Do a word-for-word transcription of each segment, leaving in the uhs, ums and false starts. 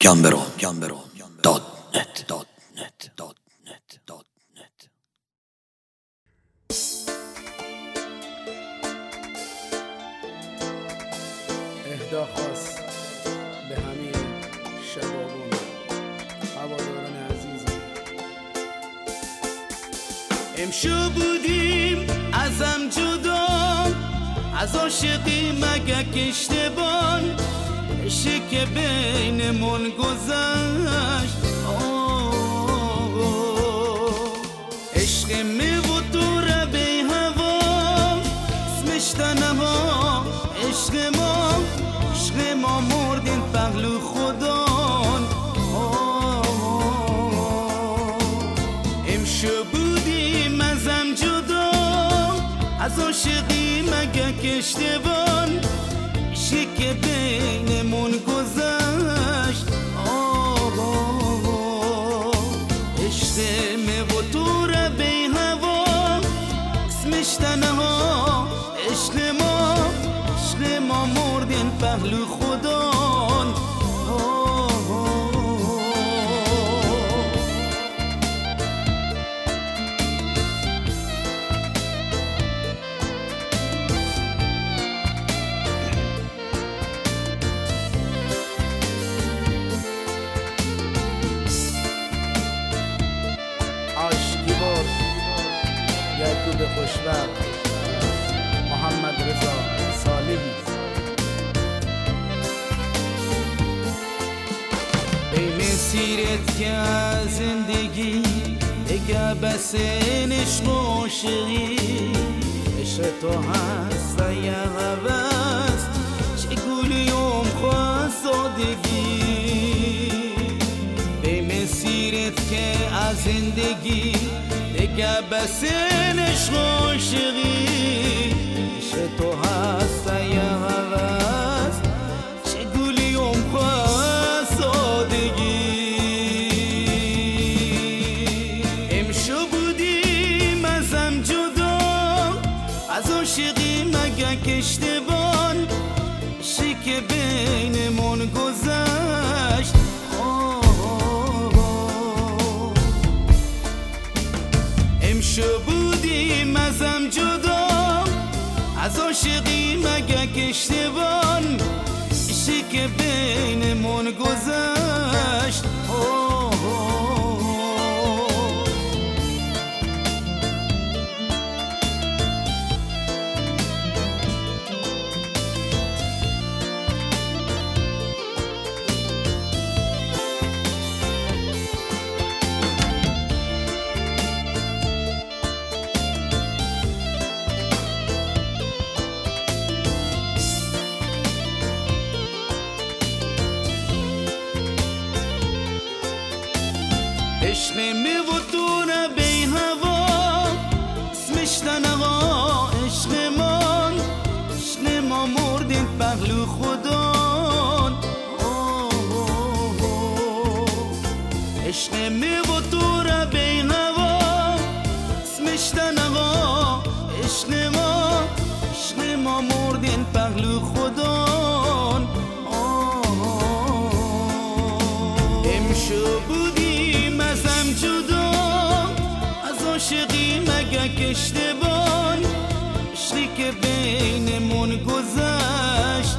گمبرو گمبرو دات نت دات نت دات نت دات نت. اهدا خواست به همه شبابون هواداران عزیزم. امشب بودیم ازم جدا، از عاشقی مگه اشتبان، عشق که بینمون گذشت. عشق می و تو را به هوا اسمش تنها، عشق ما عشق ما مردین پهلو خدان. امشب بودیم ازم جدا، از عاشقی مگه اشتبان، عشق که بینمون گذشت. عشق می و تو را به هوا اسمش تنها، عشق ما عشق ما مردین پهلو خدان. یعقوب خوشبخت، محمد رضا صالحی. ای مسیرت که از زندگی دیگه بس این عشق و عاشقی، عشق تو هست یه هوس چه گلیم خواست سادگی. ای مسیرت که از زندگی دیگه بس این عشق و عاشقی، عشق تو هست یه هوس چه گلیم خواست سادگی. امشب بودیم ازم جدا، از عاشقی مگه اشتبان، عشق که بینمون گذشت. امشب بودیم ازم جدا، از عاشقی مگه اشتبان، عشق که بینمون گذشت. عشق می و تو را به هوا اسمش تنها، عشق ما عشق ما مردین پهلو خدان. عشق می و تو را به هوا اسمش تنها، عشق ما عشق ما مردین پهلو خدان. امشب بودیم ازم جدا، از عاشقی مگه اشتبان، عشقی که بینمون گذشت.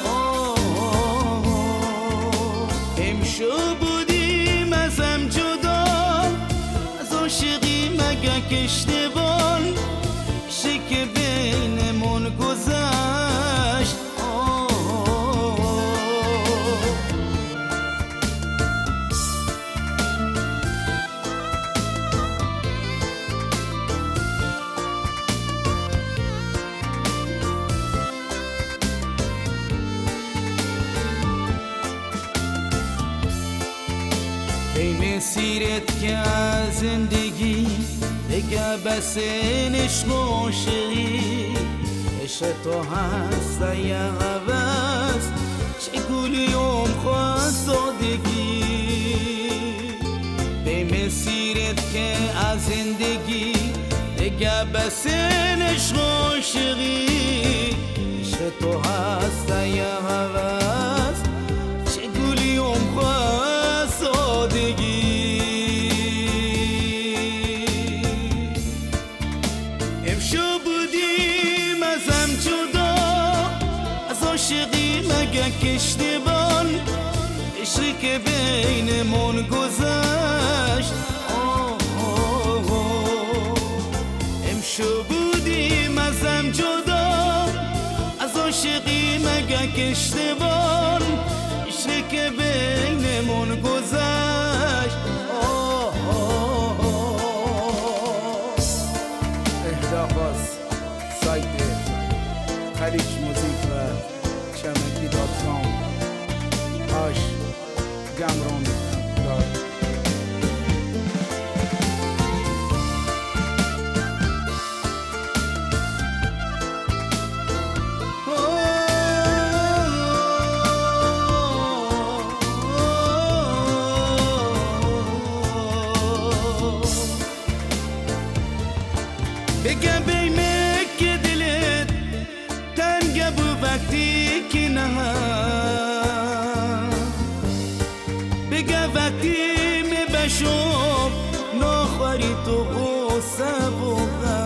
امشب بودیم ازم جدا، از عاشقی مگه اشتبان، عشقی که بینمون گذشت. ای مسیرت که از زندگی دیگه بس این عشق و عاشقی، عشق تو هست یه هوس چه گلیم خواست سادگی. ای مسیرت که از زندگی دیگه بس این عشق و عاشقی، عشق تو هست یه هوس چه گلیم خواست پشتیبان، عشقی که بینمون گذشت. امشو بودیم ازم جدا، از عاشقی مگه کشتبان، عشقی که بینمون گذشت. اهداغاز سایت خلیج موزیک و چمکی دات کام هاش گمرون داد. بگم بیمه که دلت تنگه بو وقتی که نه، بگم وقتی می بشم نخوری تو غصه و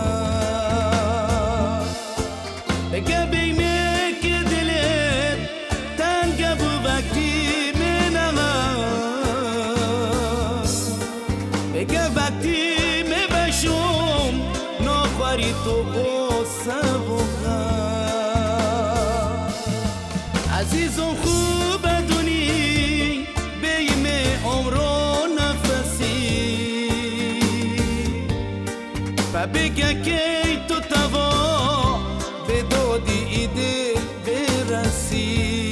غم. بگم بیمه که دلت تنگه بو وقتی می نه، بگم وقتی می بشم نخوری تو غصه و غم. عزیزم خوب بدونی بیم عمر و نفسی، و بگه که تو توا به دادی دل برسی.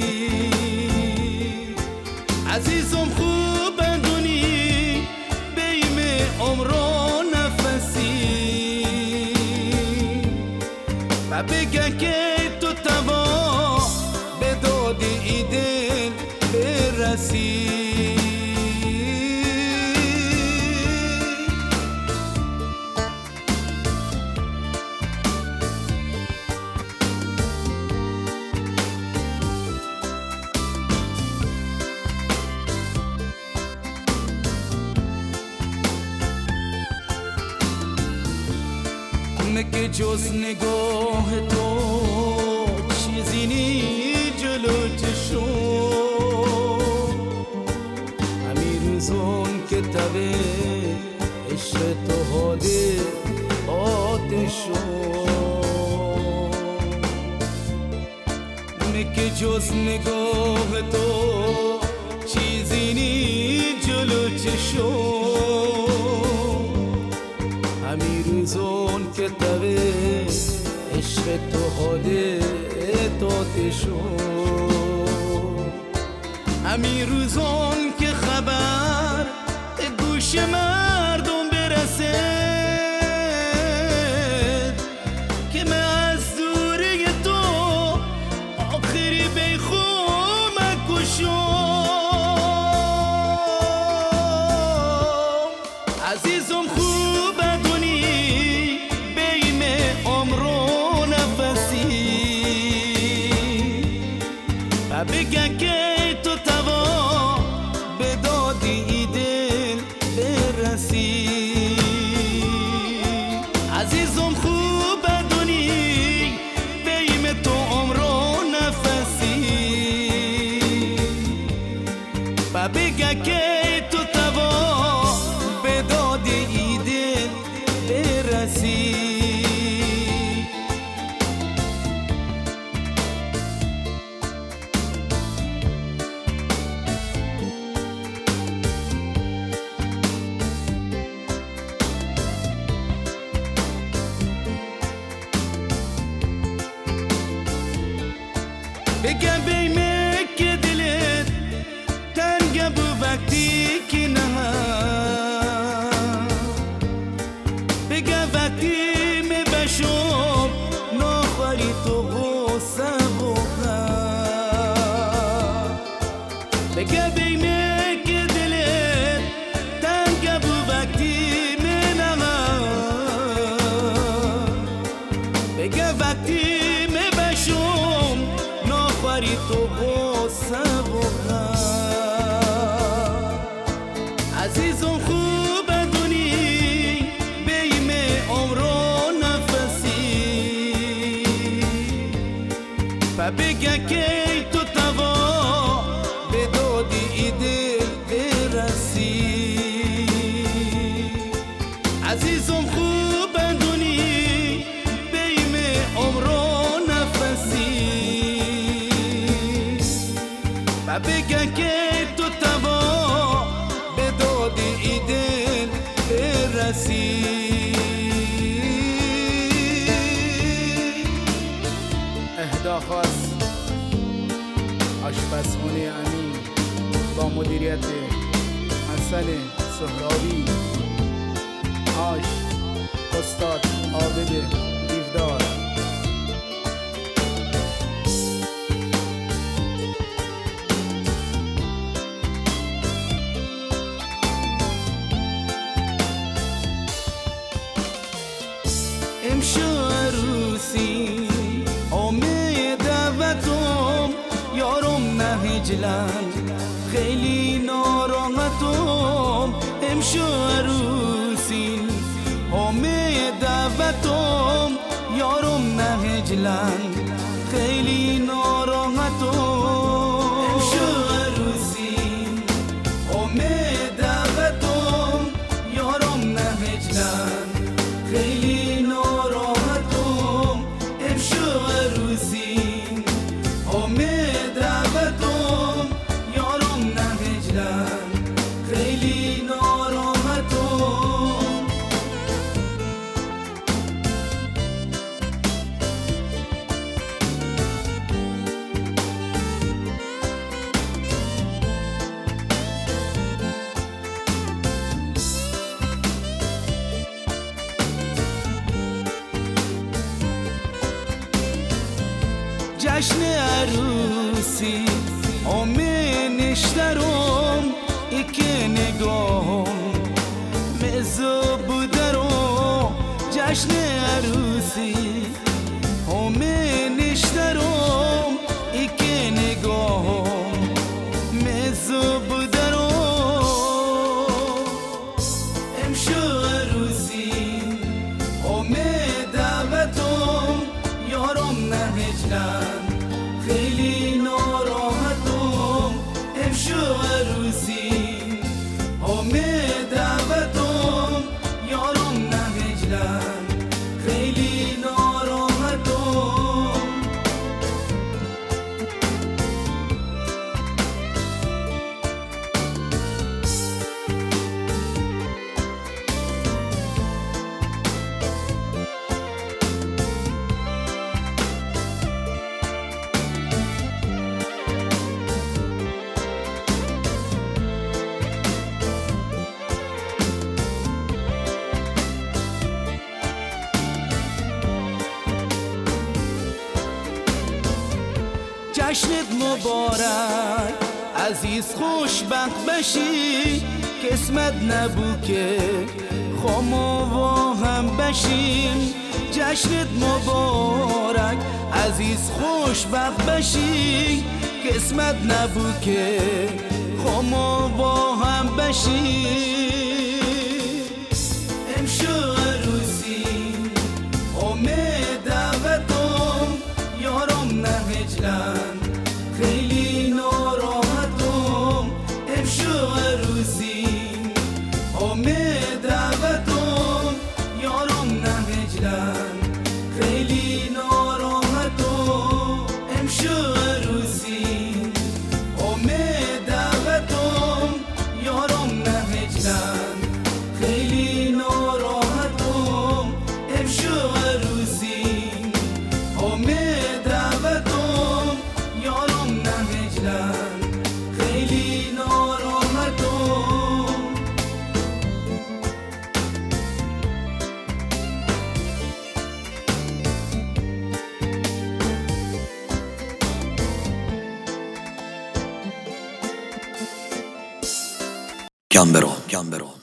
عزیزم خوب بدونی بیم عمر و نفسی، و بگه که تو توا به دادی دل برسی. که جز نگاه تو چیزی نی جلو چشم، همین روزون که تبه عشق تو حاله آتشم. که جز نگاه تو چیزی نی جلو چشم، همین روزون که تبه عشق تو حاله آتشم. همین روزون که خبر گوش مردم برسه که من از دوری تو آخری بیخوم کشم. عزیزم خوب بدونی بیم عمر و نفسی، و بگه که تو توا به دادی دل برسی. عزیزم خوب بدونی بیم تو عمر و نفسی، و بگه که تو توا به دادی دل برسی. بگم بیمه که دلت تنگه بو وقتی که نه، بگم وقتی می بشم نخوری تو غصه و غم. بگم بیمه که دلت تنگه بو وقتی می نه، بگم وقتی می بشم نخوری تو غصه و غم. عزیزم خوب بدونی بیم عمر و نفسی، و بگه که تو توا اهدا خاص آشپزخونه امین با مدیریت حسن سهراوی. آش استاد عابد دیودار. امشو عروسی آمه دعوتم یارم نهجلن خیلی ناراحتم. امشو عروسی آمه دعوتم یارم نهجلن خیلی ناراحتم. امشو عروسی آمه دعوتم یارم نهجلن خیلی ناراحتم. امشو عروسی آمه دعوتم یارم نهجلن خیلی ناراحتم. جشن عروسی آمه نشترم ایک نگاهم مزو بودرم. جشن عروسی آمه نشترم ایک نگاهم مزو بودرم. امشو عروسی آمه دعوتم یارم نهجلن خیلی ناراحتم. امشو عروسی آمه دعوتم یارم نهجلن خیلی ناراحتم. جشنت مبارک عزیز خوشبخت بشی قسمت نبود که خام و هم بشیم. جشنت مبارک عزیز خوشبخت بشی قسمت نبود که خام و هم بشیم. امشو عروسی آمه دعوتم یارم نهجلن خیلی ناراحتم. امشو عروسی آمه دعوتم یارم نهجلن خیلی ناراحتم. امشو عروسی آمه دعوتم یارم نهجلن خیلی ناراحتم. امشو عروسی آمه دعوتم یارم نهجلن خیلی ناراحتم. جان برو جان برو